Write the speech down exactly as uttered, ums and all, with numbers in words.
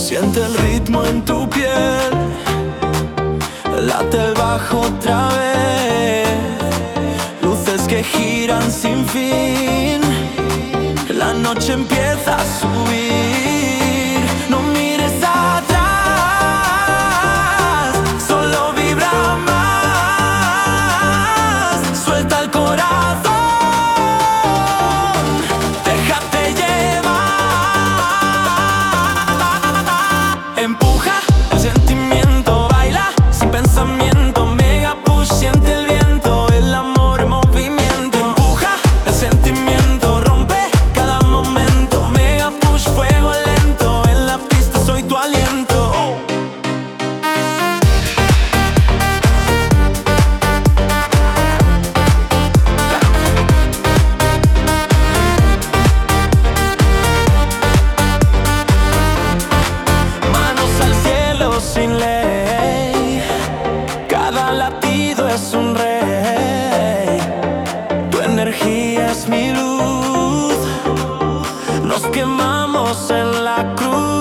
Siente el ritmo en tu piel, late el bajo otra vez. Luces que giran sin fin, la noche empieza a subir. No mires atrás, solo vibra más. Suelta el corazón, déjate llevar. Empuja el sentimiento, baila sin pensamiento. Mega push, siente el viento, el amor en movimiento. Empuja el sentimiento, rompe cada momento. Mega push, fuego lento, en la pista soy tu aliento. Manos al cielo sin ley, cada latido es un rey. Tu energía es mi luz, nos quemamos en la cruz.